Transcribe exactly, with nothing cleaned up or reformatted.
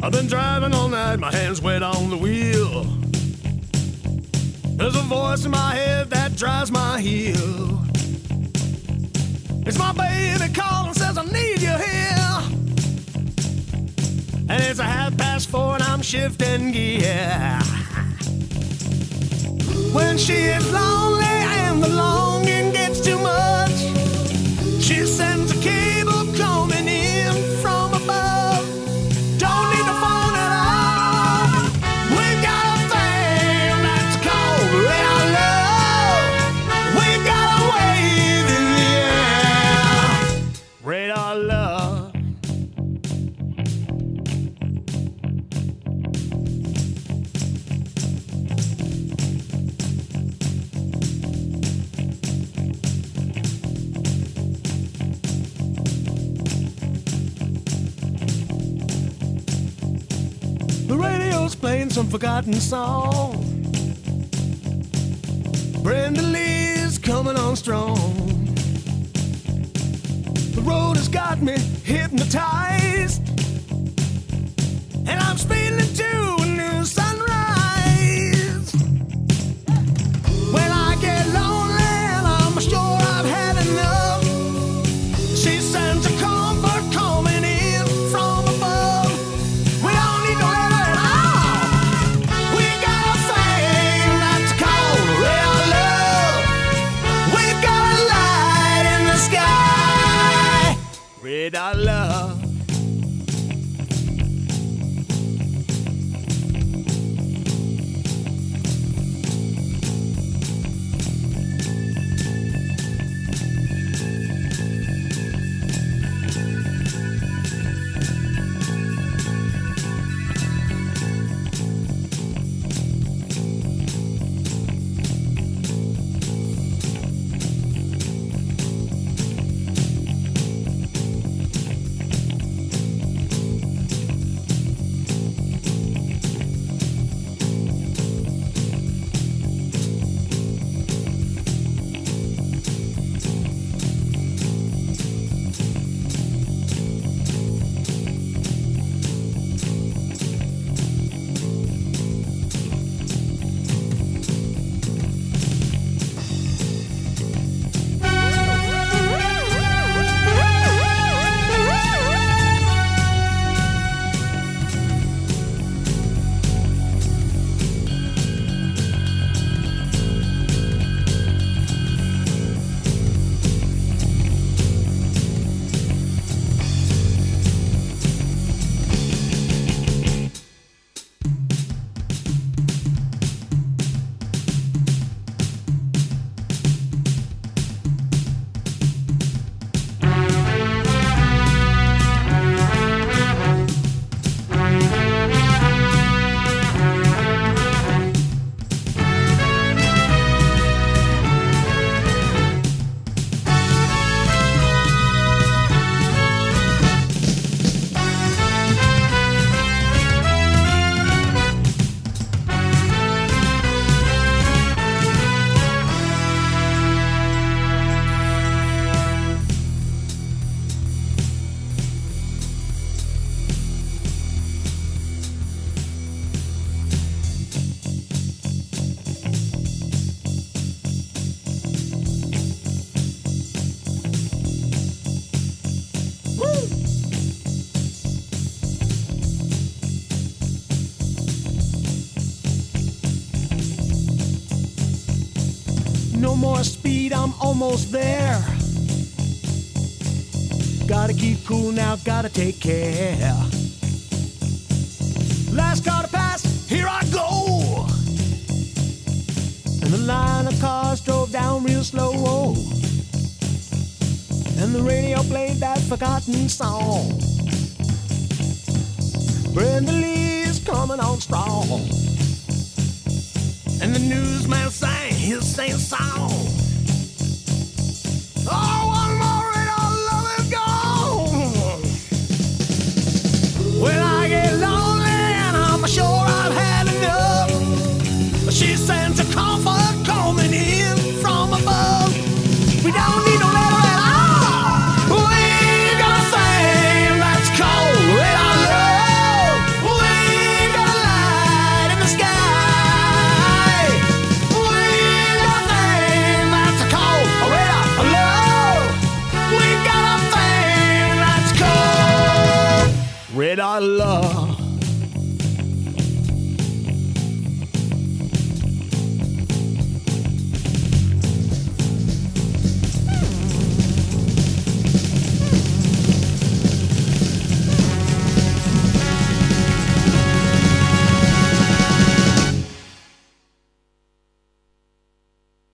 I've been driving all night, my hands wet on the wheel. There's a voice in my head that drives my heel. It's my baby calling, says I need you here. And it's a half past four and I'm shifting gear. When she is lonely and the longing gets too much, she sends a cable coming in from above. Don't need the phone at all. We've got a thing that's called radar love. We've got a wave in the air. Radar love. The radio's playing some forgotten song. Brenda Lee's coming on strong. The road has got me hypnotized, and I'm speeding into a new sunrise. When I get lonely and I'm sure I've had enough, she sends a comfort coming in from above. We don't need no letter at all. We got a thing that's called real love. We've got a light in the sky. Radar love. No more speed, I'm almost there. Gotta keep cool now, gotta take care. Last car to pass, here I go. And the line of cars drove down real slow. And the radio played that forgotten song. Brenda Lee's coming on strong. And the newsman sang his same song. Oh, one more and our love is gone. When I get lonely and I'm sure I've had enough, she sends a comfort coming in from above. We don't need no letter at all. We got a thing that's called radar love. We made our love.